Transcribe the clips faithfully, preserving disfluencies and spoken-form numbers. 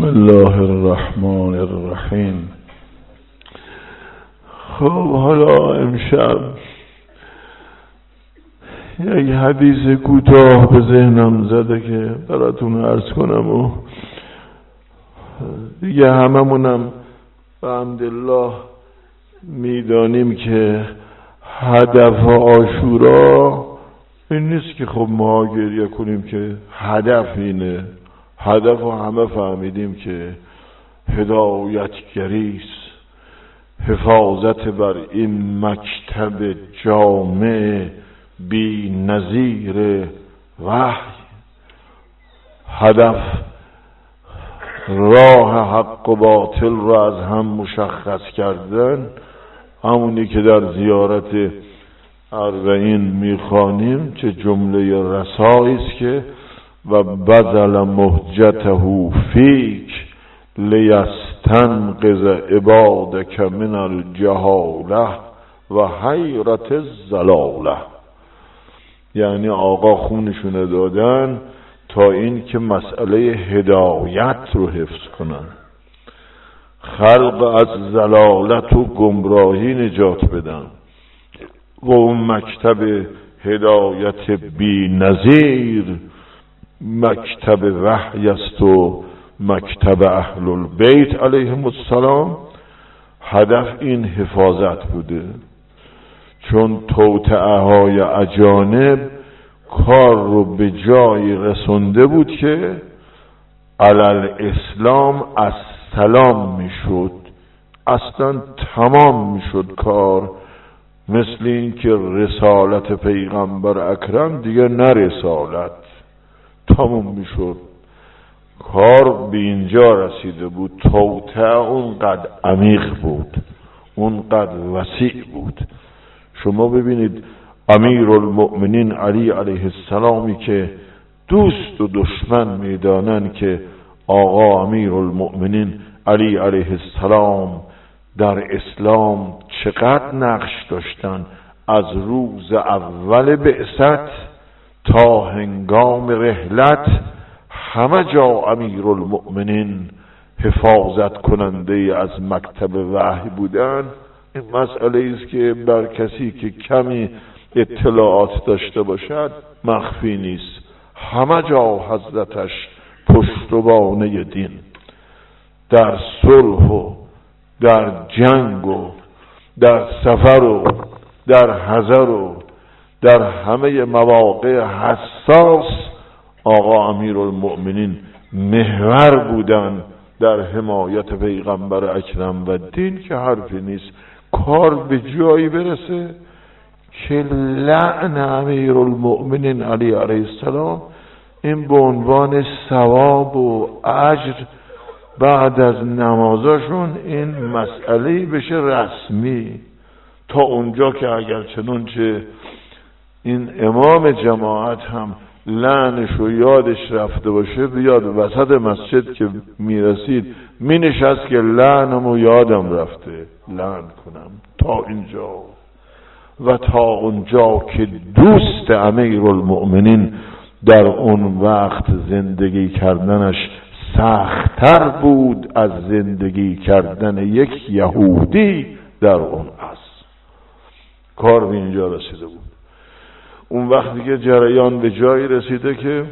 بسم الله الرحمن الرحیم. خب حالا امشب یک حدیث کوتاه به ذهنم زده که براتون عرض کنم و دیگه هممونم به حمدالله میدانیم که هدف عاشورا این نیست که خب ما گریه کنیم که هدف اینه. هدف رو همه فهمیدیم که هدایتگریست، حفاظت بر این مکتب جامع بی نظیر وحی. هدف راه حق و باطل رو از هم مشخص کردن، همونی که در زیارت اربعین میخوانیم چه جمله رسایی است که و بذل مهجته فیک لیستنقذ عبادک من الجهاله و حیرت الضلاله. یعنی آقا خونشونه دادن تا این که مسئله هدایت رو حفظ کنن، خلق از ضلالت و گمراهی نجات بدن. و اون مکتب هدایت بی نظیر مکتب وحی است و مکتب اهل البیت علیهم السلام. هدف این حفاظت بوده، چون توطئه های اجانب کار رو به جایی رسونده بود که علل اسلام از سلام میشد، اصلا تمام میشد کار. مثل این که رسالت پیغمبر اکرم دیگه نه رسالت، تمام میشد کار. به اینجا رسیده بود. توطئه اونقدر عمیق بود، اونقدر وسیع بود. شما ببینید امیر المؤمنین علی علیه السلامی که دوست و دشمن میدانن که آقا امیر المؤمنین علی علیه السلام در اسلام چقدر نقش داشتن، از روز اول بعثت تا هنگام رحلت همه جا امیر المؤمنین حفاظت کننده از مکتب وحی بودن. این مسئله است که بر کسی که کمی اطلاعات داشته باشد مخفی نیست. همه جا حضرتش پشتوانه دین، در صلح و در جنگ و در سفر و در حضر و در همه مواقع حساس آقا امیر المؤمنین محور بودن در حمایت پیغمبر اکرم و دین. که حرفی نیست کار به جایی برسه که لعن امیر المؤمنین علی علیه السلام این به عنوان ثواب و اجر بعد از نمازاشون این مسئله بشه رسمی، تا اونجا که اگر چنانچه این امام جماعت هم لعنش و یادش رفته باشه بیاد وسط مسجد که میرسید مینشست که لعنم و یادم رفته لعن کنم. تا اینجا و تا اونجا که دوست امیر المؤمنین در اون وقت زندگی کردنش سخت‌تر بود از زندگی کردن یک یهودی در اون عصر. کار به اینجا رسیده بود. اون وقت دیگه جریان به جایی رسیده که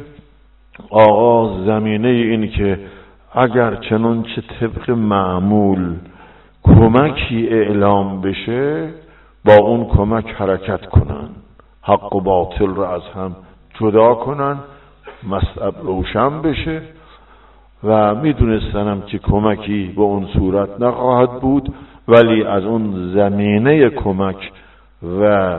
آقا زمینه این که اگر چنانچه طبق معمول کمکی اعلام بشه با اون کمک حرکت کنن، حق و باطل رو از هم جدا کنن، مصلحت روشن بشه. و میدونستنم که کمکی به اون صورت نخواهد بود، ولی از اون زمینه کمک و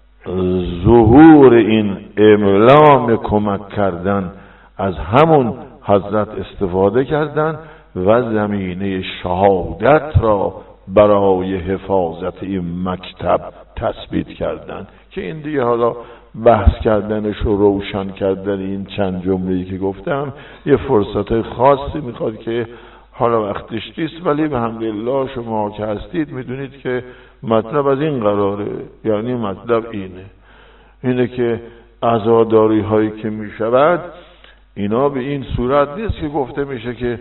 ظهور این اعلام کمک کردن از همون حضرت استفاده کردن و زمینه شهادت را برای حفاظت این مکتب تثبیت کردن. که این دیگه حالا بحث کردنش و روشن کردن این چند جمله‌ای که گفتم یه فرصت خاصی میخواد که حالا وقتش نیست، ولی به حمدالله شما که هستید میدونید که مطلب از این قراره. یعنی مطلب اینه اینه که عزاداری هایی که میشود اینا به این صورت نیست که گفته میشه که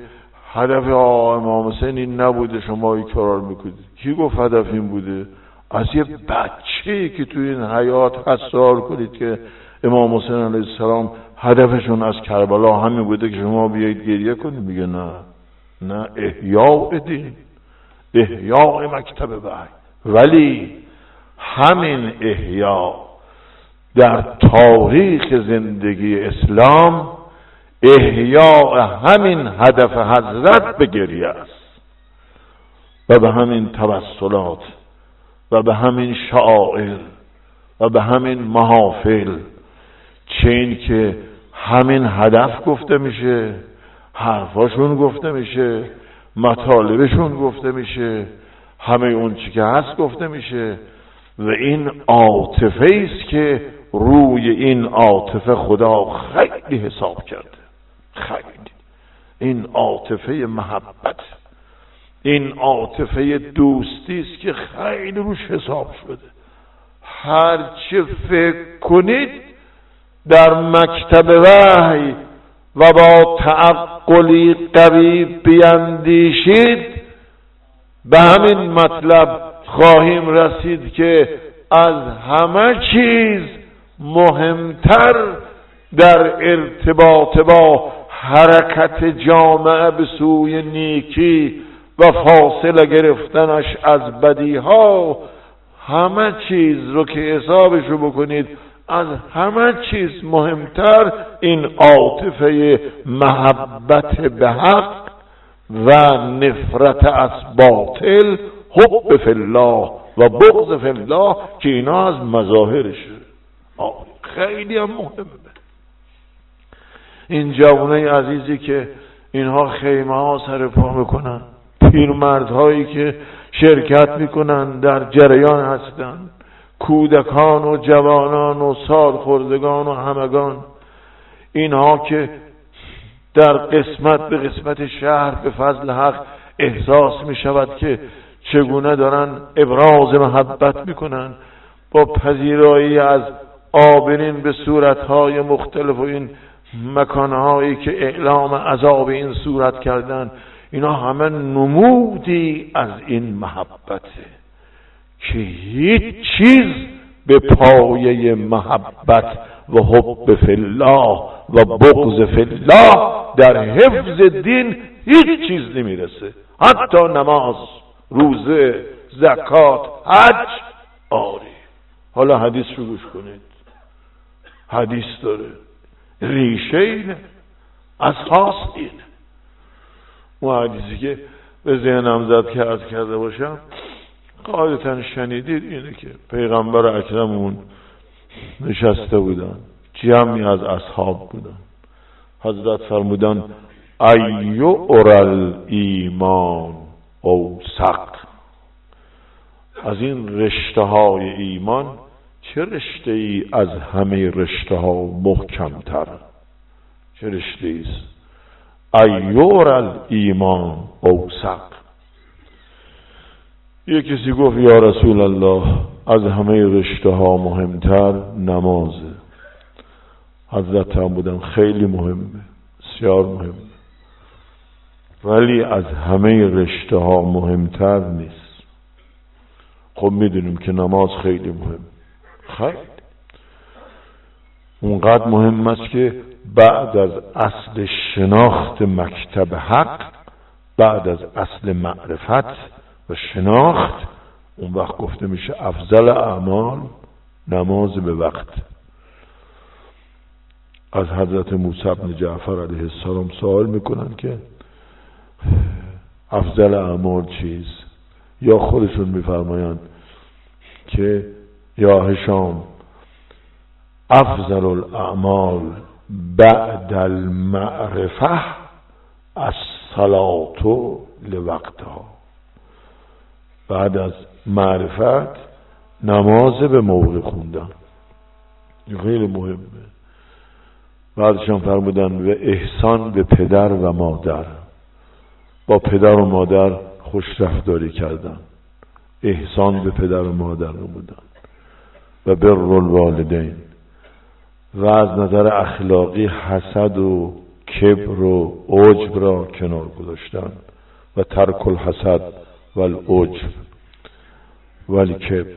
هدف امام حسین این نبوده شما اکرار میکنید. کی گفت هدف این بوده؟ از یه بچه‌ای که تو این حیات هست سوال کنید که امام حسین علیه السلام هدفشون از کربلا همین بوده که شما بیایید گریه کنید؟ میگه نه نه، احیاء دین، احیاء مکتب وحی. ولی همین احیاء در تاریخ زندگی اسلام احیاء همین هدف حضرت به گریه است و به همین توسلات و به همین شعائر و به همین محافل، چه این که همین هدف گفته میشه، حرفاشون گفته میشه، مطالبشون گفته میشه، همه اون چی که هست گفته میشه و این عاطفه است که روی این عاطفه خدا خیلی حساب کرده. خیلی این عاطفه محبت، این عاطفه دوستی است که خیلی روش حساب شده. هر چه فکر کنید در مکتب وحی و با تعقلی قوی بیندیشید به همین مطلب خواهیم رسید که از همه چیز مهمتر در ارتباط با حرکت جامعه به سوی نیکی و فاصله گرفتنش از بدیها، همه چیز رو که حسابشو بکنید، از همه چیز مهمتر این عاطفه محبت به حق و نفرت از باطل، حب فی الله و بغض فی الله، که اینا از مظاهرشه. خیلی هم مهمه. این جوانه عزیزی که اینها خیمه ها سر پا میکنن، پیرمردهایی که شرکت میکنن در جریان هستند، کودکان و جوانان و سالخوردگان و همگان، اینها که در قسمت به قسمت شهر به فضل حق احساس میشود که چگونه دارن ابراز محبت میکنن با پذیرایی از آبرین به صورتهای مختلف و این مکانهایی که اعلام عذاب این صورت کردن، اینا همه نمودی از این محبته که هیچ چیز به پایه محبت و حب فی الله و بغض فی الله در حفظ دین هیچ چیز نمیرسه. حتی نماز، روزه، زکات، حج. آری حالا حدیث رو گوش کنید. حدیث داره، ریشه اینه، اساس اینه. اون حدیثی که به ذهنم زد که عرض کرده باشم، قاعدتا شنیدید، اینه که پیغمبر اکرممون نشسته بودن، جمعی از اصحاب بودن. حضرت فرمودن ایو اورال ایمان اوثق، از این رشته های ایمان چه رشته ای از همه رشته ها محکمتر؟ چه رشته ایست؟ ایو اورال ایمان اوثق. یک کسی گفت یا رسول الله از همه رشته ها مهمتر نمازه. حضرت هم بودن خیلی مهمه، بسیار مهمه، ولی از همه رشته ها مهمتر نیست. خب میدونیم که نماز خیلی مهم، خیلی اونقدر مهم است که بعد از اصل شناخت مکتب حق، بعد از اصل معرفت و شناخت، اون وقت گفته میشه افضل اعمال نماز به وقت. از حضرت موسی بن جعفر علیه السلام سوال میکنن که افضل اعمال چیز؟ یا خودشون میفرمایند که یا هشام افضل الاعمال بعد المعرفه الصلاة لوقتها. بعد از معرفت نماز به موقع خوندن خیلی مهمه. بعدشان فرمودن و احسان به پدر و مادر، با پدر و مادر خوش رفتاری کردن، احسان به پدر و مادر نمودن و بر الوالدین، و از نظر اخلاقی حسد و کبر و عجب را کنار گذاشتن و ترک الحسد و العجب و الکبر.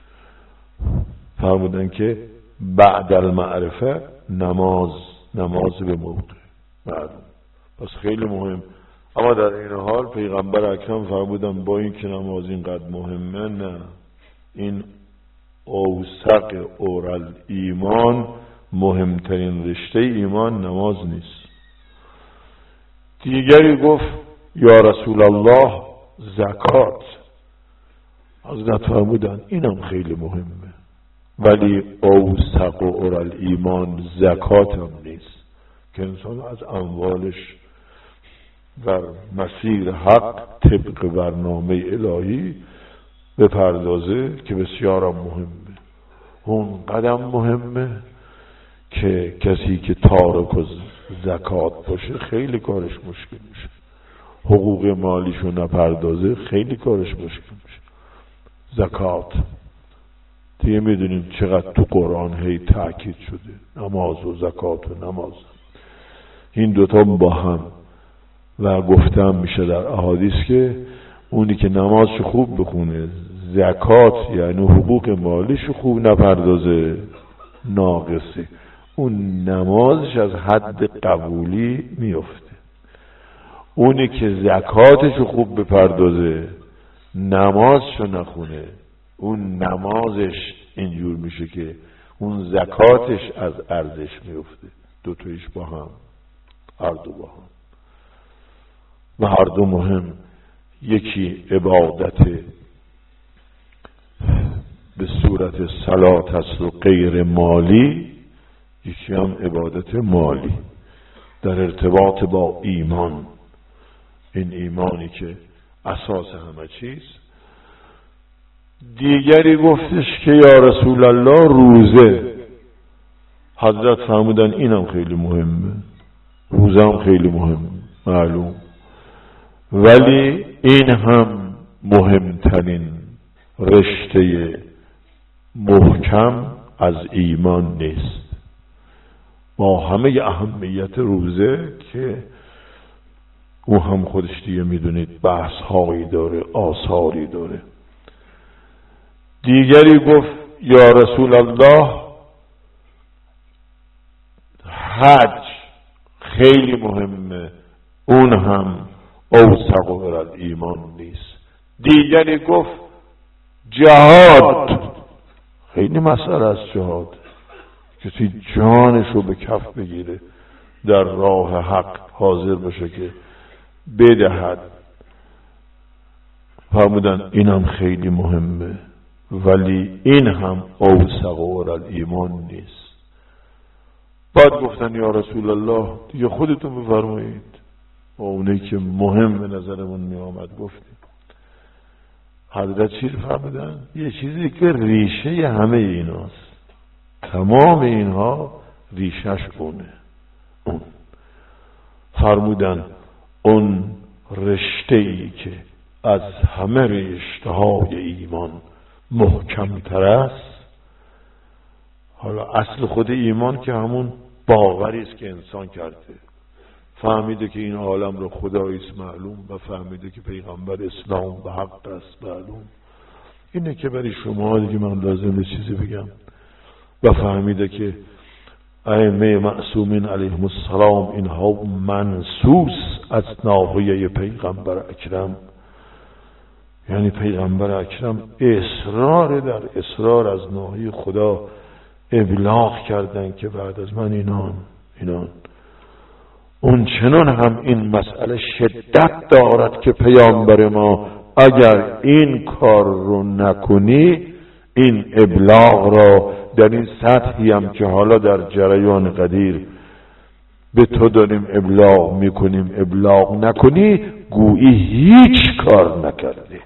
فرمودن که بعد المعرفه نماز نماز به موضع معلوم. پس خیلی مهم. اما در این حال پیغمبر اکرم فرمودن با این که نماز اینقدر مهمه، نه، این اوثق اورال ایمان، مهمترین رشته ایمان نماز نیست. دیگری گفت یا رسول الله زکات. حضرت فرمودن اینم خیلی مهمه، ولی اوثق اورال ایمان زکات هم نیست که انسان از اموالش در مسیر حق طبق برنامه الهی بپردازه که بسیار مهمه. اون قدم مهمه که کسی که تارک و زکات باشه خیلی کارش مشکل میشه. حقوق مالیشو نپردازه خیلی کارش مشکل میشه. زکات دیگه میدونیم چقدر تو قرآن هی تأکید شده، نماز و زکات و نماز، این دوتا با هم. و گفتم میشه در احادیث که اونی که نمازش خوب بخونه، زکات یعنی حقوق مالیش خوب نپردازه، ناقصه، اون نمازش از حد قبولی میفته. اونی که زکاتش خوب بپردازه، نمازش نخونه، اون نمازش اینجور میشه که اون زکاتش از ارزش میفته. دوتایش با هم، هر دو با هم و هر دو مهم. یکی عبادت به صورت صلات است و غیر مالی، یکی هم عبادت مالی در ارتباط با ایمان. این ایمانی که اساس همه چیز. دیگری گفتش که یا رسول الله روزه. حضرت فرمودن اینم خیلی مهمه، روزه هم خیلی مهمه معلوم، ولی این هم مهمترین رشته محکم از ایمان نیست. با همه اهمیت روزه که او هم خودش دیگه میدونید بحث هایی داره، آثاری داره. دیگری گفت یا رسول الله حج خیلی مهمه، اون هم اوثق اورال ایمان نیست. دیگری گفت جهاد خیلی مسئله است. جهاد کسی جانش رو به کف بگیره در راه حق حاضر باشه که بدهد. فرمودن اینم خیلی مهمه، ولی این هم اوثق اورال ایمان نیست. بعد گفتن یا رسول الله دیگه خودتون بفرمایید. و اونی که مهم به نظرمون می آمد گفتیم. حضرت چی فرمودن؟ یه چیزی که ریشه همه ایناست، تمام اینها ریشش اونه. اون فرمودن اون رشته ای که از همه رشته های ایمان محکم تر است. حالا اصل خود ایمان که همون باوری است که انسان کرده، فهمیده که این عالم رو خدایی است معلوم، و فهمیده که پیغمبر اسلام به حق است معلوم. اینه که برای شما دیگه من لازم چیزی بگم. و فهمیده که ائمه معصومین علیهم السلام اینها منسوس از ناحیه پیغمبر اکرم، یعنی پیغمبر اکرم اصرار در اصرار از ناحیه خدا ابلاغ کردن که بعد از من اینان اینان اون چنان هم این مسئله شدت دارد که پیامبر ما اگر این کار رو نکنی، این ابلاغ را در این سطحی هم که حالا در جریان قدیر به تو داریم ابلاغ میکنیم، ابلاغ نکنی گویی هیچ کار نکرده.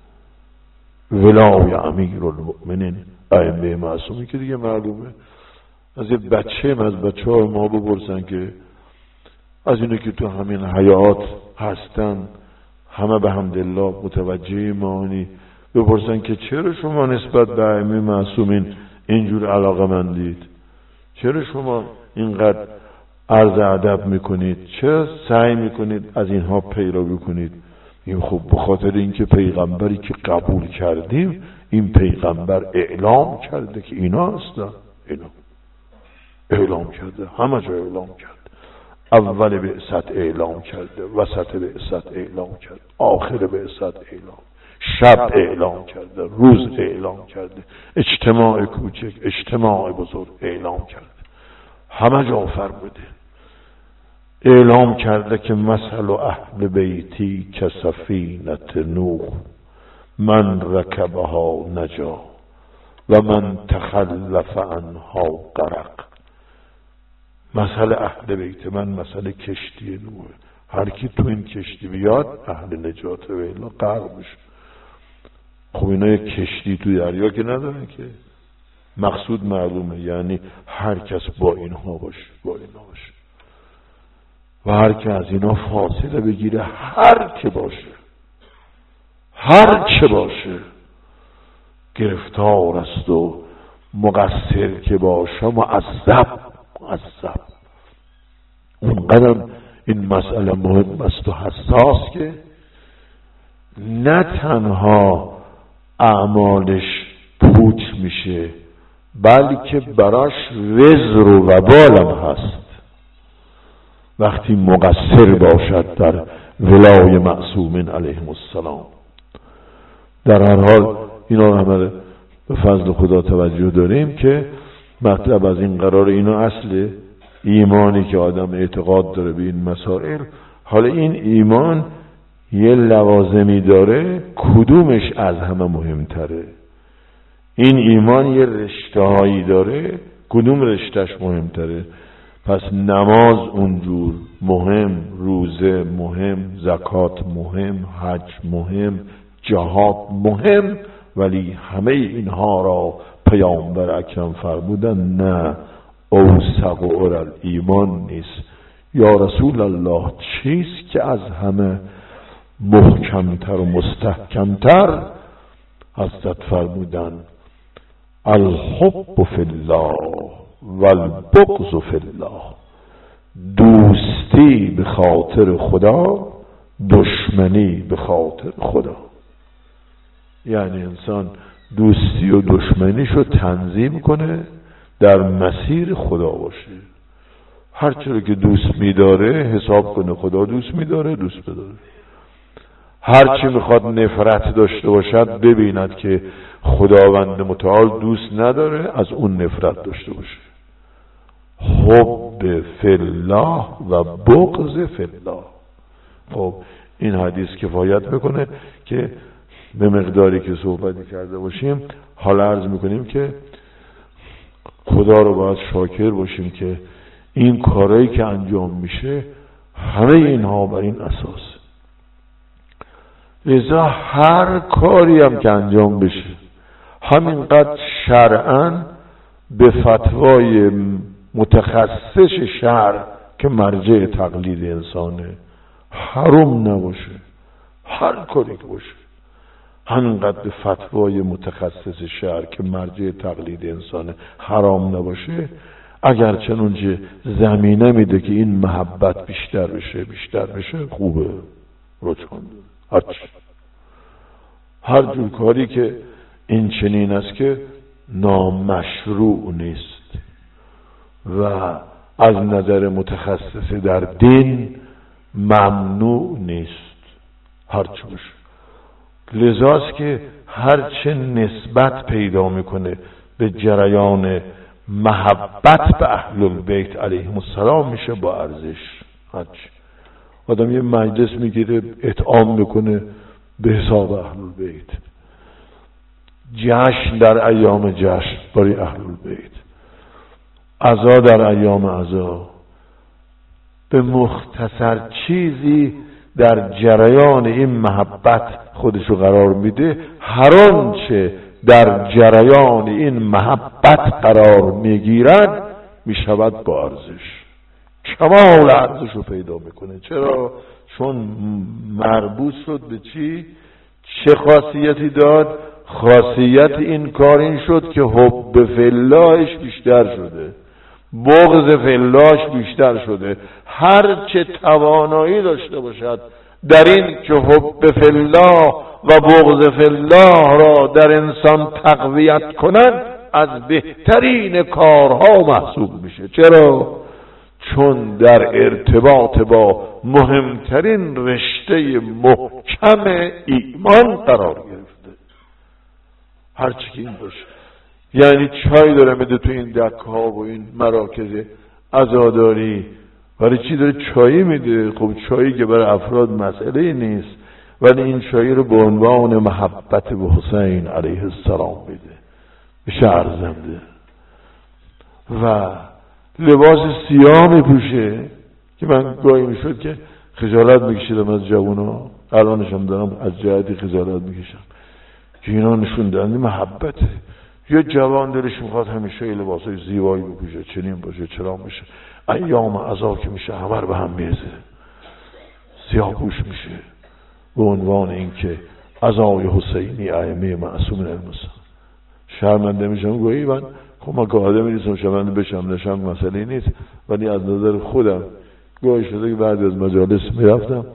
ولای امیرالمؤمنین ائمه معصومی که دیگه معلومه. از یه بچه از بچه های ما بپرسن که از اینو که تو همین حیات هستن همه به حمدالله متوجه مانی، بپرسن که چرا شما نسبت به ائمه معصومین اینجور علاقه مندید؟ چرا شما اینقدر عرض ادب میکنید، چرا سعی میکنید از اینها پیروی کنید؟ این خب به خاطر اینکه پیغمبری که قبول کردیم، این پیغمبر اعلام کرده که اینا هستن، اینا اعلام کرده، همه جا اعلام کرده، اول بعثت اعلام کرده، وسط بعثت اعلام کرده، آخر بعثت اعلام، شب اعلام کرده، روز اعلام کرده، اجتماع کوچک، اجتماع بزرگ اعلام کرده، همه جا فرموده. اعلام کرده که مثل اهل بیتی کسفینة نوح من رکبها نجا و من تخلف عنها غرق. مثل اهل بیت من مثل کشتی نوح، هر کی تو این کشتی بیاد اهل نجات و الا غرق میشه. خب اینا کشتی تو دریا که نداره که، مقصود معلومه، یعنی هر کس با اینها باشه، با اینا باشه و هر که از اینا فاصله بگیره، هر که باشه، هر چه باشه گرفتار است و مقصر که باشه معذب، معذب. اونقدر این مسئله مهم است و حساس که نه تنها اعمالش پوچ میشه، بلکه براش وزر و وبالم هست وقتی مقصر باشد در ولای معصومین علیهم السلام. در هر حال اینا رو همه به فضل خدا توجه داریم که مطلب از این قرار، اینا اصل ایمانی که آدم اعتقاد داره به این مسائل. حالا این ایمان یه لوازمی داره، کدومش از همه مهمتره؟ این ایمان یه رشته هایی داره، کدوم رشتهش مهمتره؟ پس نماز اونجور مهم، روزه مهم، زکات مهم، حج مهم، جهاد مهم، ولی همه اینها را پیامبر اکرم فرمودن نه اوثق و اول ایمان نیست. یا رسول الله چیست که از همه محکمتر و مستحکمتر؟ حضرت فرمودن الحب فی الله والبغض فی الله، دوستی به خاطر خدا، دشمنی به خاطر خدا. یعنی انسان دوستی و دشمنیشو تنظیم کنه در مسیر خدا باشه. هرچی که دوست میداره حساب کنه خدا دوست میداره، دوست بداره. هرچی میخواد نفرت داشته باشد ببیند که خداوند متعال دوست نداره، از اون نفرت داشته باشه. حب فی الله و بغض فی الله. خب این حدیث کفایت میکنه که به مقداری که صحبتی کرده باشیم، حالا عرض میکنیم که خدا رو باید شاکر باشیم که این کارهایی که انجام میشه همه اینها بر این اساس. لذا هر کاری هم که انجام بشه همینقدر شرعاً به فتوای متخصص شرع که مرجع تقلید انسانه حرام نباشه. هر کاری که باشه همینقدر به فتوای متخصص شرع که مرجع تقلید انسانه حرام نباشه، اگر چنانچه زمینه میده که این محبت بیشتر بشه بیشتر بشه خوبه، رجحان داره. هر جور کاری که این چنین است که نامشروع نیست و از نظر متخصص در دین ممنوع نیست، هرچه باشه. لذاست که هرچه نسبت پیدا میکنه به جریان محبت به اهل البیت علیهم السلام میشه با ارزش. هرچه آدم یه مجلس میگیره اطعام میکنه به حساب اهل البیت، جشن در ایام جشن برای اهل البیت، عزا در ایام عزا، به مختصر چیزی در جریان این محبت خودشو قرار میده. هر آنچه در جریان این محبت قرار میگیرد میشود با ارزش، کمال ارزشو پیدا میکنه. چرا؟ چون مربوط شد به چی؟ چه خاصیتی داد؟ خاصیت این کار این شد که حب فی اللهش بیشتر شده، بغض فلاش بیشتر شده. هر چه توانایی داشته باشد در این که حب فالله و بغض فالله را در انسان تقویت کنند از بهترین کارها محسوب میشه. چرا؟ چون در ارتباط با مهمترین رشته محکم ایمان قرار گرفته. هرچی که این باشه. یعنی چای داره میده تو این دکه ها و این مراکز عزاداری، برای چی داره چایی میده؟ خب چایی که برای افراد مسئله نیست، ولی این چایی رو به عنوان محبت به حسین علیه السلام میده، به شهرزنده. و لباس سیاه میپوشه که من گاهی میشد که خجالت میکشیدم از جوونا، الانشم دارم از جهتی خجالت میکشم که اینا نشون دهنده محبته. یه جوان دلش میخواد همیشه لباسای زیبایی بپوشه، چنین باشه، چرا میشه، ایام عزا که میشه همه رو به هم میرزه، سیاه پوش میشه به عنوان اینکه عزای حسینی ائمه معصومین المسلمین. شرمنده میشم گویی من خب من که آدمی نیستم شرمنده بشم نشم مسئله نیست، ولی از نظر خودم گاهی شده که بعد از مجالس میرفتم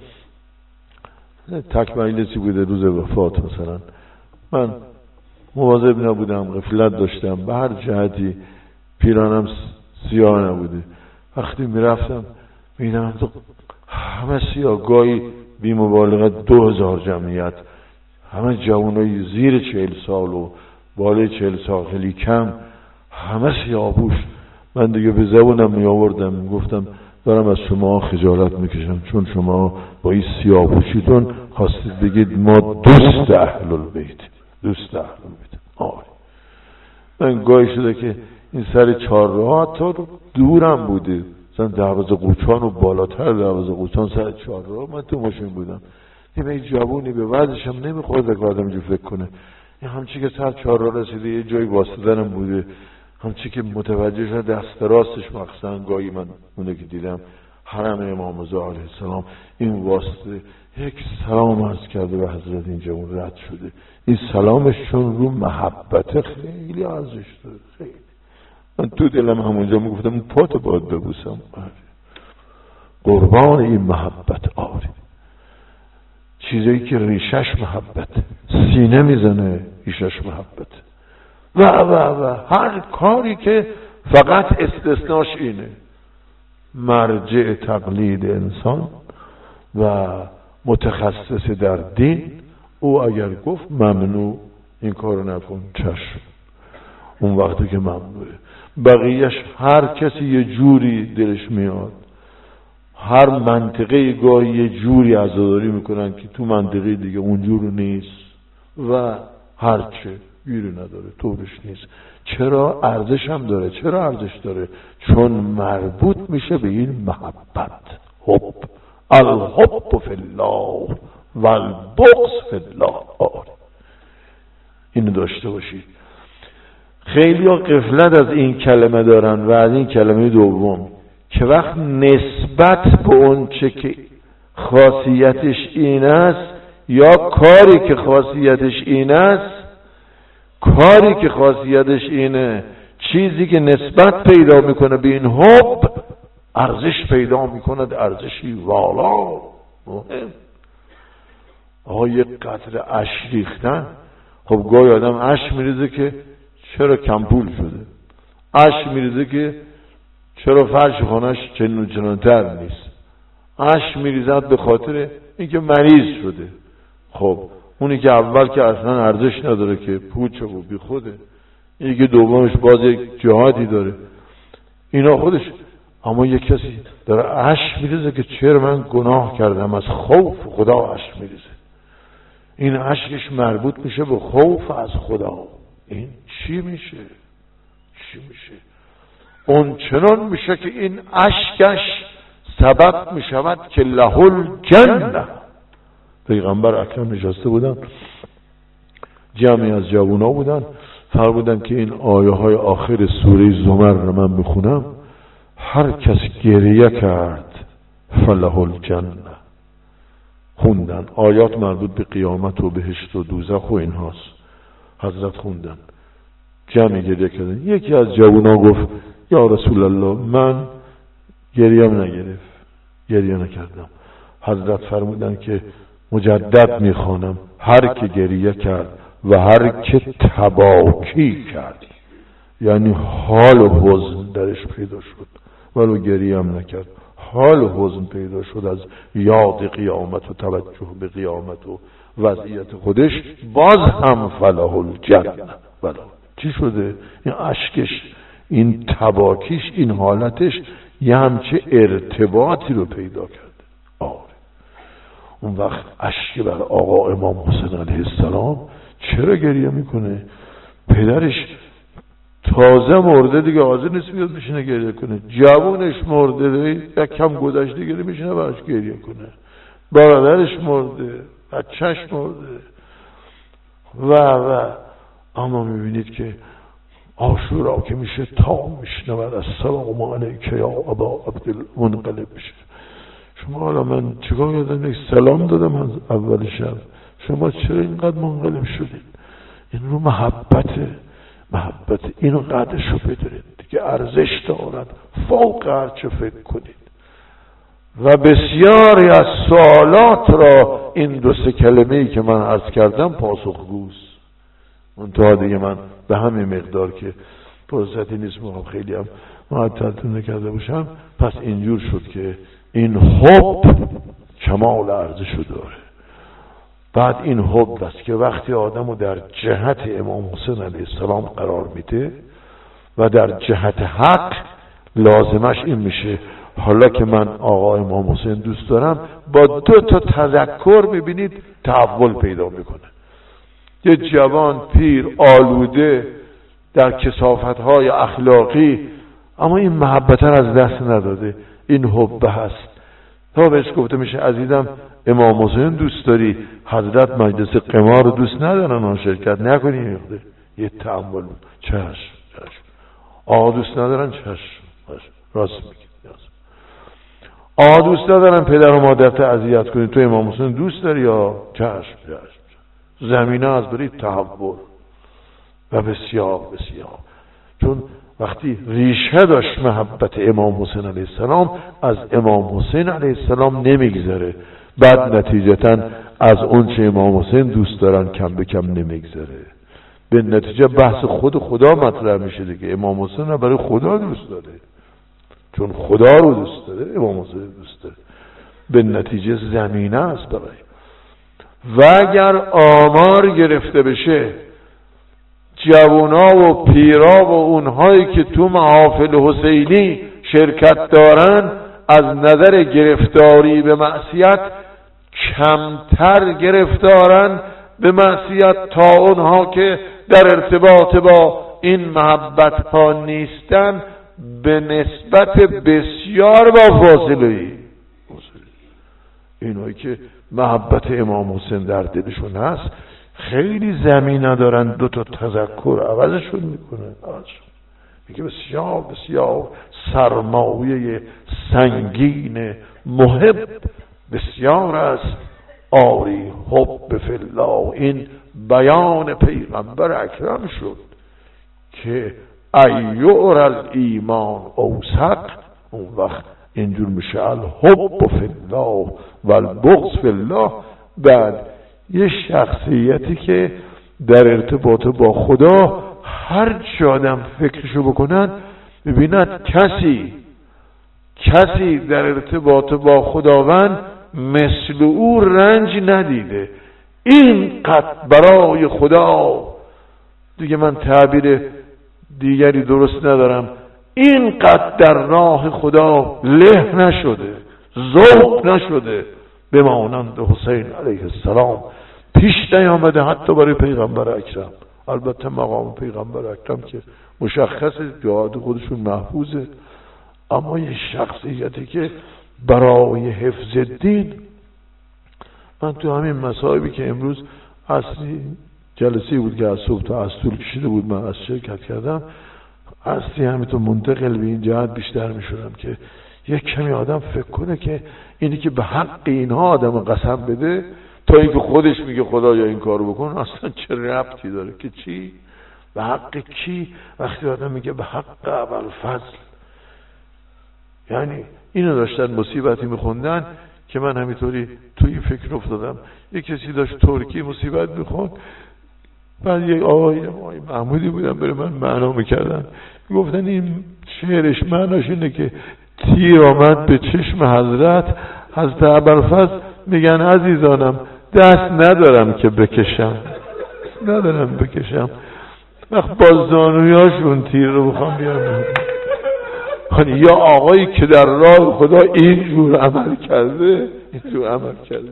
تک مجلسی بوده روز وفات مثلا، من مواظب نبودم، غفلت داشتم، به هر جهتی پیرانم سیاه نبوده، وقتی میرفتم میدم همه سیاه، گاهی بی مبالغت دو هزار جمعیت، همه جوانای زیر چهل سال و بالای چهل سال خیلی کم، همه سیاه‌پوش. من دیگه به زبونم می آوردم میگفتم دارم از شما خجالت میکشم، چون شما با این سیاه‌پوشیتون خواستید بگید ما دوست اهل البیت، دوست اهل البیت. آره من گاهی شده که این سر چهارراه تا دورم بوده، مثلا دروازه قوچان و بالاتر دروازه قوچان سر چهارراه من تو ماشین بودم، دیدم این جوونی به وضعشم نمیخواد که آدم جو فکر کنه، این همچی که سر چهارراه رسیده یه جایی واسطدنم بوده، همچی که متوجه شد دست راستش مخصوصا گاهی من اونه که دیدم حرم امام رضا علیه السلام این واسطه یک سلام عرض کرده به حضرت، این جوان رد شده، این سلامش چون رو محبت خیلی ارزش داره، خیلی. من تو دلم همونجا میگفتم پات باید ببوسم، قربان این محبت. آره چیزایی که ریشش محبت، سینه میزنه ریشش محبت و و و هر کاری که فقط استثناش اینه مرجع تقلید انسان و متخصص در دین، او اگر گفت ممنوع این کارو نکن چشم، اون وقتی که ممنوعه. بقیهش هر کسی یه جوری دلش میاد، هر منطقه گاهی یه جوری عزاداری میکنن که تو منطقه دیگه اونجور نیست و هرچه گیری نداره، طورش نیست. چرا؟ ارزش هم داره. چرا ارزش داره؟ چون مربوط میشه به این محبت، حب، الحب فی الله و البغض فی الله. اینو داشته باشید. خیلی ها غفلت از این کلمه دارن و از این کلمه دوم که وقت نسبت به اون چه که خاصیتش این است یا کاری که خاصیتش این است، کاری که خاصیتش اینه، چیزی که نسبت پیدا میکنه به این حب ارزش پیدا میکنه، ارزشی والا مهم. آها یک قطره اشک ریختن، خب گاهی آدم اشک میریزه که چرا کمپول شده، اشک میریزه که چرا فرش خانهش چنون چنانتر نیست، اشک میریزد به خاطر اینکه مریض شده. خب اونی که اول که اصلا ارزش نداره که پوچه و بی خوده، اینی که دومش باز یک جهاتی داره، اینا خودش. اما یک کسی داره اشک میریزه که چرا من گناه کردم، از خوف خدا اشک میریزه، این اشکش مربوط میشه به خوف از خدا. این چی میشه؟ چی میشه؟ اون چنان میشه که این اشکش سبب میشود که لهل جنه. پیغمبر اکرم نشسته بودن، جمعی از جوونا بودن، فرمودن که این آیه های آخر سوره زمر رو من بخونم، هر کس گریه کرد فله الجنه. خوندن آیات مربوط به قیامت و بهشت و دوزخ و اینهاست. حضرت خوندن، جمعی گریه کردن. یکی از جوونا گفت یا رسول الله من گریم نگرفت، گریه نکردم. حضرت فرمودن که مجدد میخوانم هر که گریه کرد و هر که تباکی کرد، یعنی حال و حزن درش پیدا شد ولو گریه هم نکرد، حال و حزن پیدا شد از یاد قیامت و توجه به قیامت و وضعیت خودش، باز هم فلاح الجنه. بلا چی شده؟ این اشکش، این تباکیش، این حالتش یه همچه ارتباطی رو پیدا کرده. آره اون وقت اشک بر آقا امام حسین علیه السلام چرا گریه میکنه؟ پدرش تازه مرده دیگه، حاضر نیست بیاد بشینه گریه کنه. جوونش مرده دیگه، یک کم گذشته گریه میشینه براش گریه کنه. برادرش مرده، بچهش مرده و و اما میبینید که عاشورا که میشه تا میشنود السلام علیک یا ابا عبدالمنقلب میشه. شما حالا من چیکار کردم؟ یک سلام دادم از اول شب، شما چرا اینقدر منقلب شدید؟ این رو محبت محبت اینو قدرش رو بدونید که ارزش دارد فوق هر چه فکر کنید. و بسیاری از سوالات را این دو سه کلمه‌ای که من عرض کردم پاسخگوست. منتها دیگه من به همین مقدار که فرصتی نیست میخوام خیلی هم معطلتون نکرده باشم. پس اینجور شد که این حب کمال ارزش رو داره. بعد این حب است که وقتی آدمو در جهت امام حسین علیه السلام قرار میده و در جهت حق، لازمش این میشه حالا که من آقا امام حسین دوست دارم، با دو تا تذکر میبینید تحول پیدا میکنه. یه جوان پیر آلوده در کثافت‌های اخلاقی، اما این محبت از دست نداده، این حب هست. تا بهش گفته میشه عزیزم امام حسین دوست داری، حضرت مجلس قمار رو دوست ندارن، اون شرکت نکنی. یه تأمل، چشم چشم. آقا دوست ندارن، چشم راست میگی. آقا دوست ندارن پدر و مادرت اذیت کنی، تو امام حسین دوست داری یا چشم چشم. زمینه از برای تحول و بسیار بسیار، چون وقتی ریشه داشت محبت امام حسین علیه السلام، از امام حسین علیه السلام نمیگذره، بعد نتیجتا از اون چه امام حسین دوست دارن کم به کم نمیگذره. به نتیجه بحث خود خدا مطرح میشه دیگه. امام حسین رو برای خدا دوست داره، چون خدا رو دوست داره امام حسین دوست داره. به نتیجه زمینه است برای. و اگر آمار گرفته بشه جوونا و پیرا و اونهایی که تو محافل حسینی شرکت دارن از نظر گرفتاری به معصیت کمتر گرفتارن به معصیت تا اونها که در ارتباط با این محبت پا نیستن، به نسبت بسیار با فاصله. اینایی که محبت امام حسین در دلشون هست خیلی زمینه دارن، دو تا تذکر عوضشون میکنن. میگه بسیار بسیار سرمایه سنگین محب بسیار است، آری حب فی الله. این بیان پیغمبر اکرم شد که ایعر الایمان اوثق. اون وقت اینجور میشه الحب فی الله و البغض فی الله. بعد یه شخصیتی که در ارتباط با خدا هر چی آدم فکرشو بکنن ببیند کسی کسی در ارتباط با خداوند مثل او رنج ندیده. اینقدر برای خدا، دیگه من تعبیر دیگری درست ندارم، اینقدر در راه خدا له نشده، ذوق نشده به مانند حسین علیه السلام پیش نیامده حتی برای پیغمبر اکرم. البته مقام پیغمبر اکرم که مشخصه جهاد خودشون محفوظه، اما یه شخصیتی که برای حفظ دین، من تو همین مصائبی که امروز اصلی جلسه بود که از صبح تا از طول کشیده بود من از شرکت کردم، اصلی همینطور منتقل به این جهت بیشتر می شدم که یک کمی آدم فکر کنه که اینی که به حق اینها آدم قسم بده تا اینکه خودش میگه خدا یا این کارو بکن، اصلا چه ربطی داره که چی؟ به حق کی؟ وقتی آدم میگه به حق ابوالفضل، یعنی اینو داشتن مصیبتی میخوندن که من همینطوری توی فکر افتادم. یک کسی داشت ترکی مصیبت میخوند، بعد یک آقای آقای محمودی بودن برای من معنا میکردن، گفتن این شعرش معناش اینه که تیر آمد به چشم حضرت، حضرت ابوالفضل میگن عزیزانم دست ندارم که بکشم، ندارم بکشم، وقت با زانویاشون تیر رو بخوام بیارم. یا آقایی که در راه خدا اینجور عمل کرده، اینجور عمل کرده.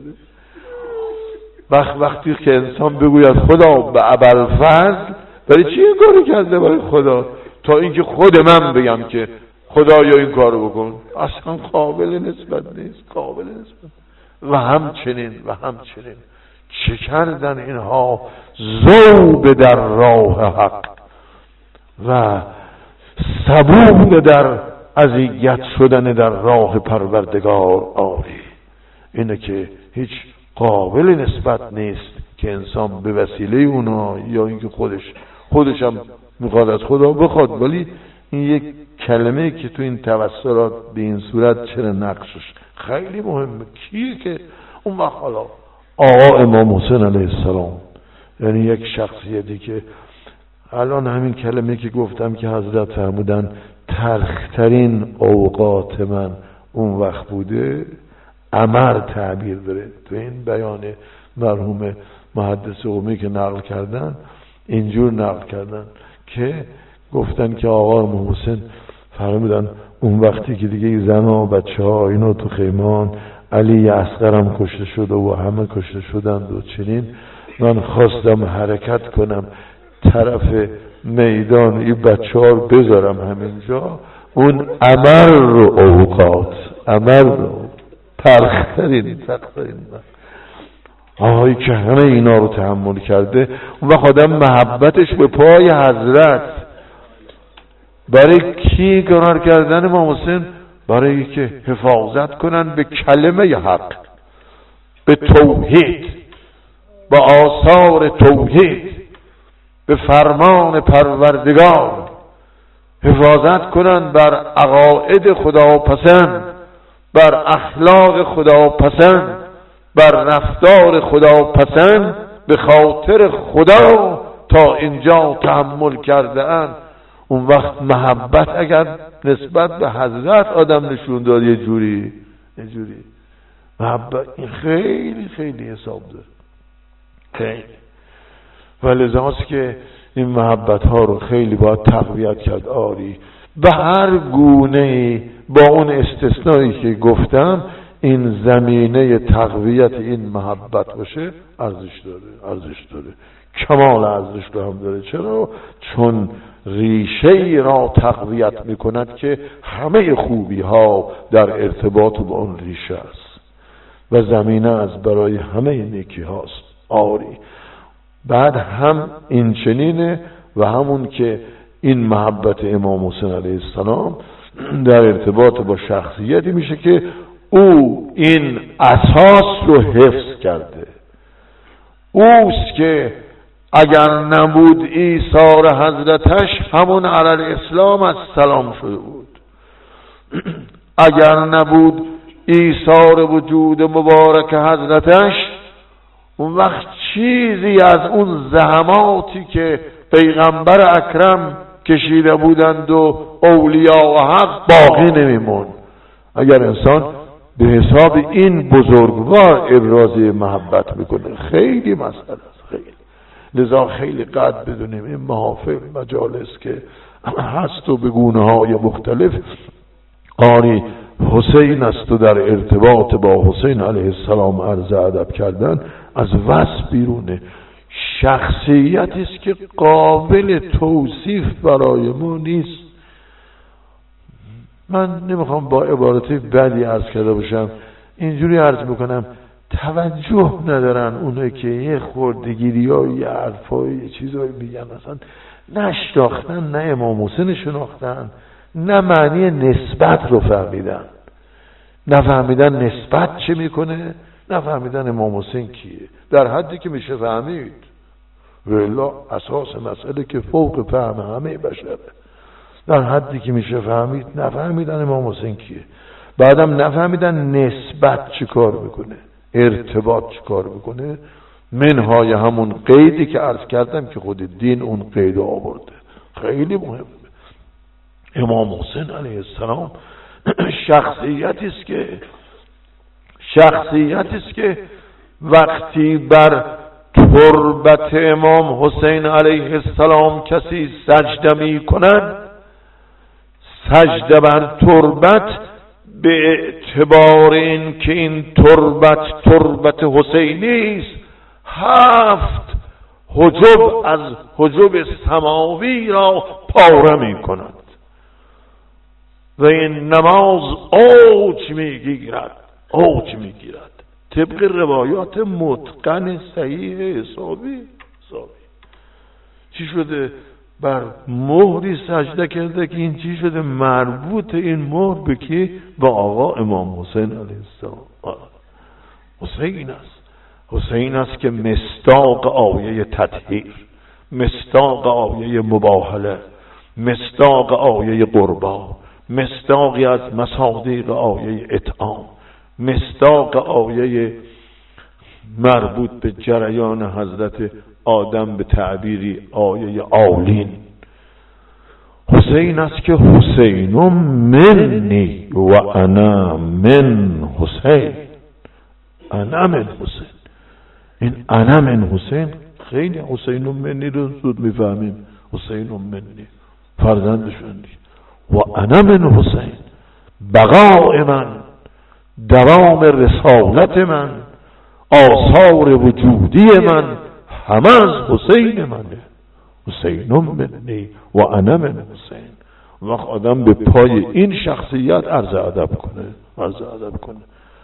وقت وقتی که انسان بگوید خدا به ابوالفضل، برای چی این کاری کرده برای خدا؟ تا اینکه خود من بگم که خدا یا این کارو بکن، اصلا قابل نسبت نیست، قابل نسبت. و همچنین و همچنین چه کردن اینها؟ ذوب در راه حق و صبور در اذیت شدن در راه پروردگار. آری اینه که هیچ قابل نسبت نیست که انسان به وسیله اونا یا اینکه خودش خودش هم میخواد از خدا بخواد، ولی این یک کلمه که تو این توسلات به این صورت چرا نقشش خیلی مهمه. کیه که اون وقت حالا آقا امام حسین علیه السلام، یعنی یک شخصیتی که الان همین کلمه که گفتم که حضرت فرمودن تلخترین اوقات من اون وقت بوده، امر تعبیر داره. تو این بیان مرحوم محدث قمی که نقل کردن اینجور نقل کردن که گفتن که آقا امام حسین فرمودن اون وقتی که دیگه زن و بچه ها اینا تو خیمان، علی اصغرم کشته شده و همه کشته شدند و چنین، من خواستم حرکت کنم طرف میدان این بچه ها رو بذارم همینجا، اون امر رو اوقات، امر رو تلخترین تلخترین آهایی که همه اینا رو تحمل کرده. اون وقت آدم محبتش به پای حضرت برای کی قرار کردن امام حسین؟ برای که حفاظت کنن به کلمه حق، به توحید، به آثار توحید، به فرمان پروردگار، حفاظت کنن بر عقاید خداپسند، بر اخلاق خداپسند، بر رفتار خداپسند، به خاطر خدا تا اینجا تحمل کرده اند. اون وقت محبت اگر نسبت به حضرت آدم نشون داد یه جوری یه جوری محبت، این خیلی خیلی حساب داره، خیلی. و لذاست که این محبت ها رو خیلی باید تقویت کرد. آری به هر گونه با اون استثنایی که گفتم این زمینه تقویت این محبت باشه ارزش داره، ارزش داره، کمال ارزش رو هم داره. چرا؟ چون ریشه ای را تقویت میکند که همه خوبی ها در ارتباط با اون ریشه است و زمینه از برای همه نیکی هاست. آری بعد هم این چنینه و همون که این محبت امام حسین علیه السلام در ارتباط با شخصیتی میشه که او این اساس رو حفظ کرده. اوست که اگر نبود ایثار حضرتش همون علی الاسلام از سلام شده بود. اگر نبود ایثار وجود مبارک حضرتش اون وقت چیزی از اون زحماتی که پیغمبر اکرم کشیده بودند و اولیاء و حق باقی نمیمون. اگر انسان به حساب این بزرگوار ابراز محبت میکنه خیلی مسئله است، خیلی. لذا خیلی قدر بدونیم این محافل مجالس که هست و به گونه های مختلف آری حسین است و در ارتباط با حسین علیه السلام عرض ادب کردن از وصف بیرونه. شخصیتی است که قابل توصیف برای ما نیست. من نمیخوام با عبارتی بدی عرض کرده باشم، اینجوری عرض میکنم توجه ندارن اونایی که یه خردگیری ها یه حرفای یه چیزایی میگن، مثلا نشناختن، نه امام حسین شناختن، نه معنی نسبت رو فهمیدن، نفهمیدن نسبت چه میکنه، نفهمیدن امام حسین کیه در حدی که میشه فهمید. ولی اساس مسئله که فوق فهم همه بشره، در حدی که میشه فهمید نفهمیدن امام حسین کیه، بعدم نفهمیدن نسبت چی کار میکنه، ارتباط چی کار میکنه، منهای همون قیدی که عرض کردم که خود دین اون قید آورده. خیلی مهمه. امام حسین علیه السلام شخصیتی است که شخصیتی است که وقتی بر تربت امام حسین علیه السلام کسی سجده می کند، سجده بر تربت به اعتبار این که این تربت تربت حسینی است، هفت حجب از حجب سماوی را پاره می کند و این نماز اوج می گیرد اوج می گیرد طبق روایات متقن صحیح حسابی حسابی. چی شده؟ بر مهری سجده کرده که این چی شده؟ مربوط این مهر به کی؟ با آقا امام حسین علیه السلام. حسین است، حسین است که مصداق آیه تطهیر، مصداق آیه مباهله، مصداق آیه قربا، مصداقی از مصادیق آیه اطعام، مصداق آیه مربوط به جریان حضرت آدم به تعبیری آیه آلین. حسین است که حسین منی و انا من حسین، انا من حسین. این انا من حسین خیلی حسین منی رو زود میفهمیم. حسین منی فرزندشون و انا من حسین، بقاء من، دوام رسالت من، آثار وجودی من همه از حسین منه. حسین منی و انا من حسین. وقت آدم به پای این شخصیت عرض ادب کنه عرض ادب کنه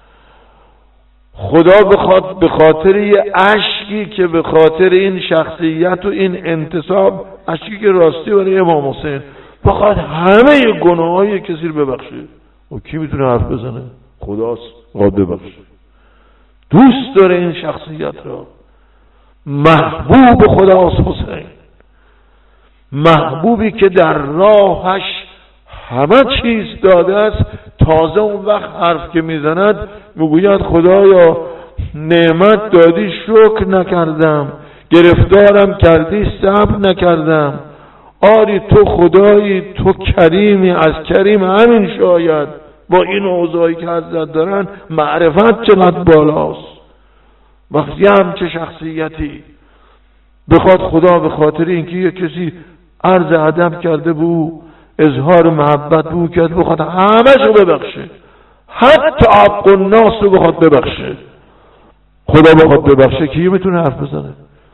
خدا بخواد به خاطر یه اشکی که به خاطر این شخصیت و این انتصاب، اشکی که راستی برای امام حسین بخواد همه گناههای کسی رو ببخشه، و کی میتونه حرف بزنه؟ خداست قادر ببخشه. دوست داره این شخصیت را، محبوب خداست حسین، محبوبی که در راهش همه چیز داده است. تازه اون وقت حرف که میزند میگوید خدایا نعمت دادی شکر نکردم، گرفتارم کردی صبر نکردم. آری تو خدایی، تو کریمی، از کریم همین شاید با این اوضاعی که حضرت دارن معرفت چقدر بالاست. وقتی هم چه شخصیتی بخواد خدا به خاطر اینکه یک کسی عرض ادب کرده بو، اظهار محبت بو کرد، بخواد همه شو ببخشه، حتی حق الناس رو بخواد ببخشه. خدا بخواد ببخشه کی میتونه حرف بزنه؟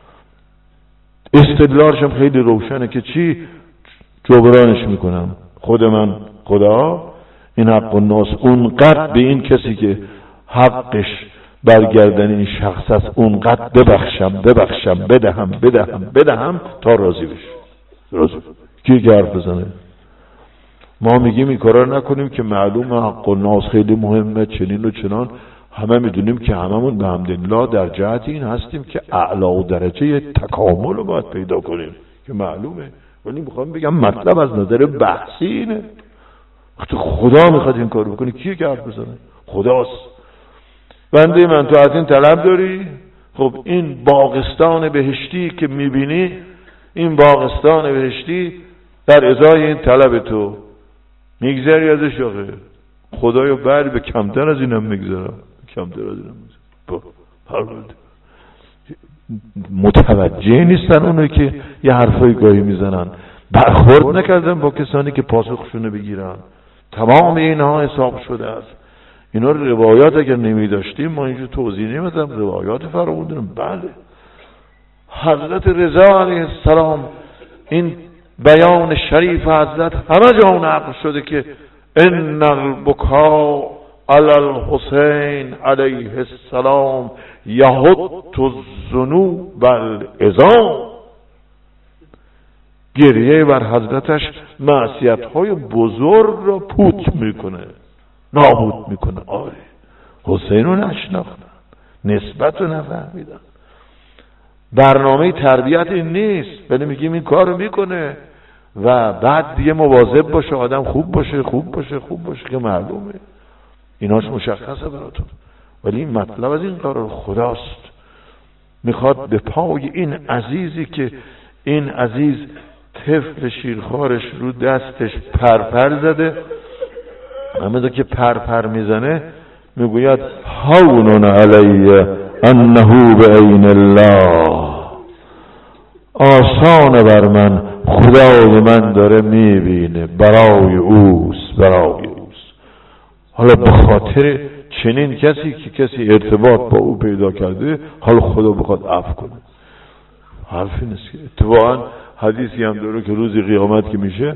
استدلالش هم خیلی روشنه که چی جبرانش میکنم؟ خود من خدا این حق الناس اونقدر به این کسی که حقش برگردن این شخص است اونقدر ببخشم ببخشم بدهم بدهم بدهم تا راضی بشه. راضی کی که حرف بزنه؟ ما میگیم این کارا نکنیم که معلوم حق الناس خیلی مهمه چنین و چنان. همه میدونیم که هممون به حمدالله در جهت این هستیم که اعلی درجه تکامل رو باید پیدا کنیم که معلومه. ولی میخوام بگم مطلب از نظر بحثی اینه. وقتی خدا میخواد این کار بکنه کیه که حرف بزنه؟ خداست. بنده من تو از این طلب داری؟ خب این باغستان بهشتی که میبینی، این باغستان بهشتی در ازای این طلب تو میگذری ازش. آخه خدایا بر به کمتر از اینم میگذرم، کمتر از اینم میگذرم. متوجه نیستن اونایی که یه حرفای گاهی میزنن، برخورد نکردن با کسانی که پاسخشونه بگیرن. تمام اینها حساب شده است. اینا رو روایات اگر نمی داشتیم ما اینجا توضیح نمیدم، روایات فراوون داریم. بله حضرت رضا علیه السلام این بیان شریف حضرت همه جا نقل شده که ان البکا علی الحسین علیه السلام یحط الذنوب العظام. گریه بر حضرتش معصیت‌های بزرگ را پوت میکنه، نابود میکنه. آره حسین رو نشناختن، نسبت رو نفهمیدن. برنامه تربیت این نیست، ولی میگیم این کارو میکنه و بعد دیگه مواظب باشه، آدم خوب باشه خوب باشه خوب باشه که معلومه ایناش مشخصه براتون. ولی این مطلب از این قرار خداست، میخواد به پای این عزیزی که این عزیز طفل شیرخوارش رو دستش پرپر زده، همه که پرپر میزنه میگوید هون علی انه بعین الله، آسان بر من، خدای من داره میبینه، برای اوست برای اوست. حالا به خاطر چنین کسی که کسی ارتباط با او پیدا کرده، حالا خدا بخواد عفو کنه، حرفی نیست. اتفاقا حدیثی هم داره که روز قیامت که میشه،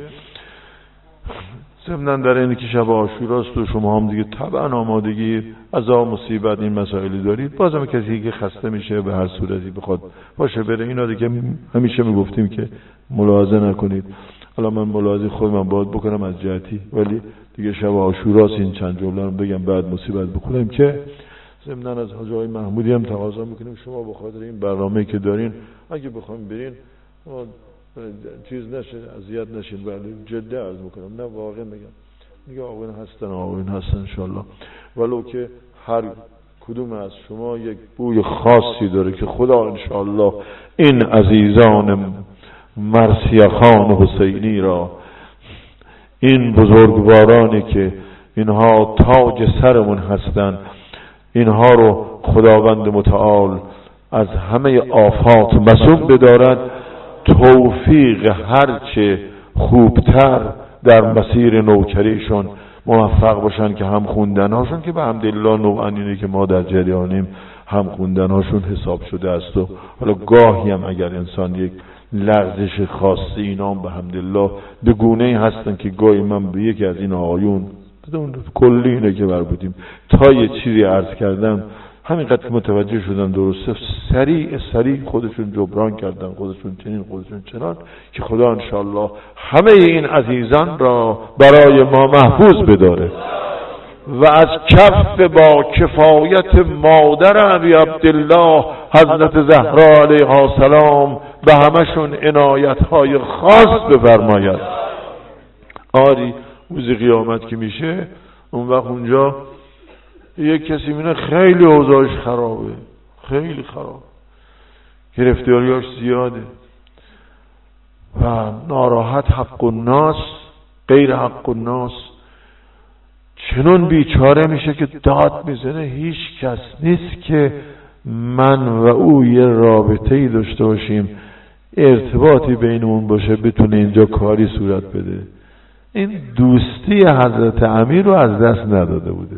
ضمن در اینه که شب عاشوراست و شما هم دیگه طبعا آمادگی عذاب مصیبت این مسائلی دارید، بازم کسی که خسته میشه به هر صورتی بخواد باشه بره، اینا دیگه همیشه میگفتیم که ملاحظه نکنید. حالا من ملاحظه خودم باید بکنم از جهتی، ولی دیگه شب عاشوراست این چند جمله رو بگم بعد مصیبت بکنیم که ضمن از حاج آقای محمودی هم تقاضا میکنیم شما به خاطر این برنامه‌ای که دارین اگه بخوایم برین چیز نشه، اذیت نشین. ولی جدی عرض میکنم، نه واقعا میگم، میگه آقایون هستن آقایون هستن انشالله، ولو که هر کدوم از شما یک بوی خاصی داره که خدا انشالله این عزیزان مرثیه‌خان حسینی را، این بزرگوارانی که اینها تاج سرمون هستن، اینها رو خداوند متعال از همه آفات مسون بدارد، توفیق هرچه خوبتر در مسیر نوکریشون موفق باشن که هم خوندنهاشون که به حمدالله نوعا اینه که ما در جریانیم، هم خوندنهاشون حساب شده است و حالا گاهی هم اگر انسان یک لغزش خاصی اینا به حمدالله به گونه‌ای هستن که گاهی من به یکی از این آقایون کلی اینه که بر بودیم تا یه چیزی عرض کردم همینقدر که متوجه شدن درسته سریع سریع خودشون جبران کردن، خودشون چنین خودشون چنان، که خدا انشالله همه این عزیزان را برای ما محفوظ بداره و از کف با کفایت مادر ابی عبدالله حضرت زهرا علیها السلام به همشون عنایت‌های خاص بفرماید. آری روز قیامت که میشه اون وقت اونجا یک کسی میونه خیلی اوضاعش خرابه، خیلی خراب، گرفتاریاش زیاده و ناراحت، حق الناس غیر حق الناس، چنون بیچاره میشه که داد میزنه هیچ کس نیست که من و او یه رابطه‌ای داشته باشیم، ارتباطی بینمون باشه بتونه اینجا کاری صورت بده. این دوستی حضرت امیر رو از دست نداده بوده.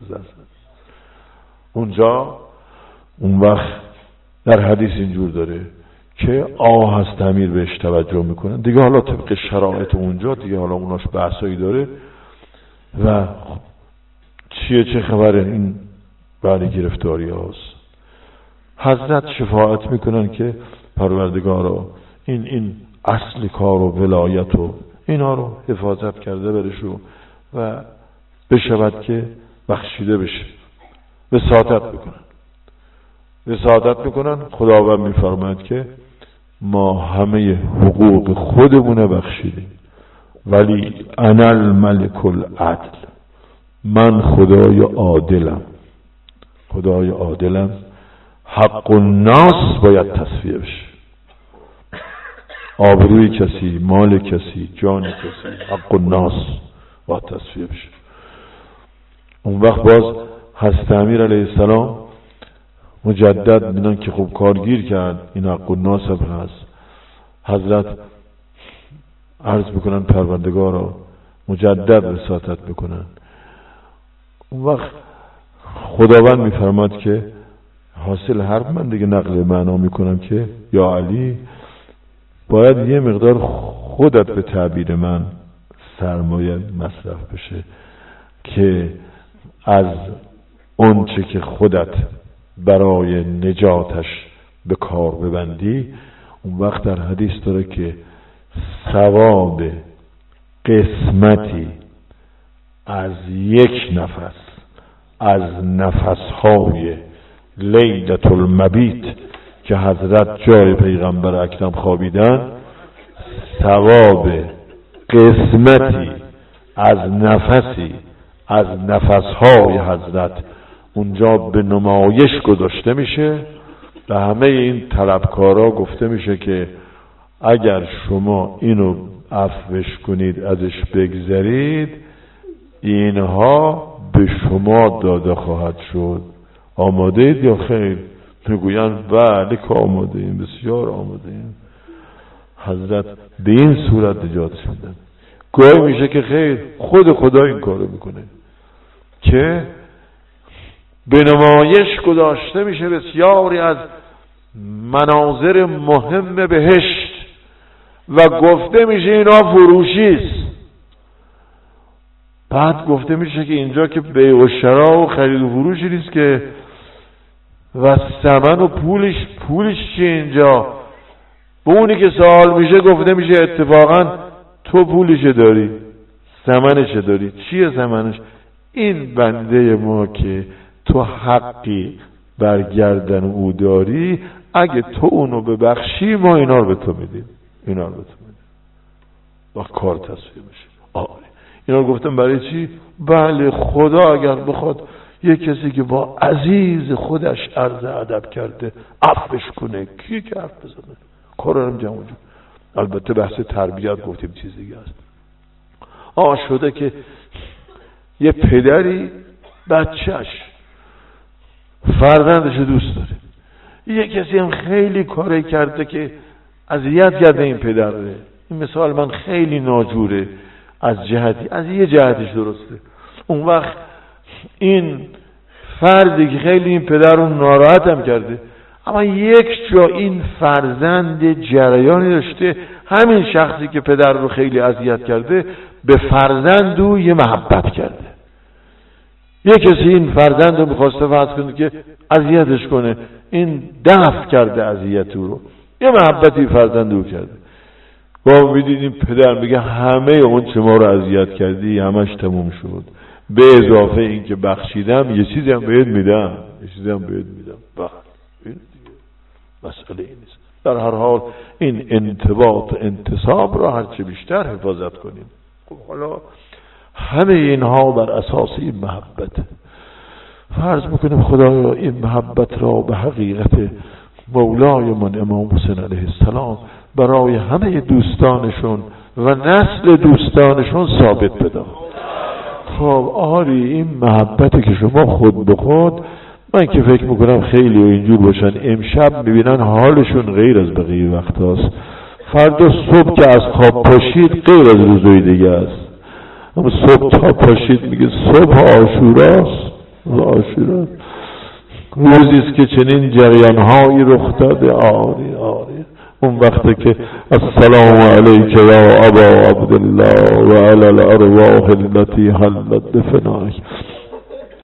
اونجا اون وقت در حدیث اینجور داره که آه از امیر بهش توجه میکنن دیگه، حالا طبق شرایط اونجا دیگه حالا اوناش بحثایی داره و چیه چه خبره این بعد گرفتاری هاست. حضرت شفاعت میکنن که پروردگارا این این اصل کار و ولایت و اینا رو حفاظت کرده برشو و بشود که بخشیده بشه. وساطت میکنن وساطت میکنن خداوند میفرماید که ما همه حقوق خودمونه بخشیدیم، ولی انا الملک العدل، من خدای عادلم، خدای عادلم، حق الناس باید تصفیه بشه، آبروی کسی، مال کسی، جان کسی، حق الناس باید تصفیه بشه. اون وقت باز حضرت امیر علیه السلام مجدد میدن که خب کارگیر کرد، این حق الناس هم هست. حضرت عرض بکنن پروردگارا مجدد وساطت بکنن. اون وقت خداوند میفرماد که حاصل حرف من دیگه نقل معنا میکنم که یا علی باید یه مقدار خودت به تعبیر من سرمایه مصرف بشه که از اون چه که خودت برای نجاتش به کار ببندی. اون وقت در حدیث داره که ثواب قسمتی از یک نفس از نفسهای لیلة المبیت که حضرت جای پیغمبر اکرم خوابیدن، ثواب قسمتی از نفسی از نفسهای حضرت اونجا به نمایش گذاشته میشه. به همه این طلبکارا گفته میشه که اگر شما اینو عفوش کنید، ازش بگذرید، اینها به شما داده خواهد شد. آماده اید یا خیر؟ میگویند بله که آماده ایم، بسیار آماده ایم. حضرت به این صورت نجات میدن. گاهی میشه که خیر خود خدا این کارو میکنه که به نمایش گذاشته میشه بسیاری از مناظر مهم بهشت و گفته میشه اینا فروشیست. بعد گفته میشه که اینجا که بیع و شرا و خرید و فروشی نیست که، و ثمن و پولش پولش چیه اینجا؟ به اونی که سوال میشه گفته میشه اتفاقا تو پولش داری، ثمنش داری. چیه ثمنش؟ این بنده ما که تو حقی برگردن او داری، اگه تو اونو ببخشی ما اینا رو به تو میدیم، اینا رو به تو میدیم. با کار تصفیه میشه. آره اینا رو گفتم برای چی؟ بله خدا اگر بخواد یه کسی که با عزیز خودش عرض ادب کرده عفوش کنه، کی که حرف بزنه؟ کارم جمع جمع. البته بحث تربیت گفتیم چیز دیگه است. آه شده که یه پدری بچهش فرزندش دوست داره، یه کسی هم خیلی کاری کرده که اذیت کرده این پدر ره. این مثال من خیلی ناجوره از جهتی، از یه جهتش درسته. اون وقت این فردی که خیلی این پدر رو ناراحت هم کرده، اما یک جا این فرزند جریانی داشته، همین شخصی که پدر رو خیلی اذیت کرده به فرزند او یه محبت کرده. یک کسی این فرزند رو میخواسته فرض کنه که اذیتش کنه، این دفع کرده اذیت او رو، یه محبتی فرزند او کرده. با میدید این پدر میگه همه اون چه ما رو اذیت کردی همش تموم شد، به اضافه این که بخشیدم یه چیزی هم بهت میدم، یه چیزی هم بهت میدم. بخ این دیگه مسئله این نیست. در هر حال این انضباط انتصاب را هرچه بیشتر حفاظت کنیم. خب حالا همه اینها بر اساس این محبت. فرض میکنیم خدایا این محبت را به حقیقت مولای من امام حسین علیه السلام برای همه دوستانشون و نسل دوستانشون ثابت بدم. خب آری این محبتی که شما خود به خود، من که فکر میکنم خیلی و اینجور باشن امشب میبینن حالشون غیر از بقیه وقت هست، فردا صبح که از خواب پاشید غیر از روزهای دیگه است. اما صبح تا پاشید میگه صبح عاشوراست، عاشوراست روزیست که چنین جریانهایی رخ داده. آری آری اون وقته که السلام علیک یا ابا عبدالله و علی الارواح التي حلت بفنائک.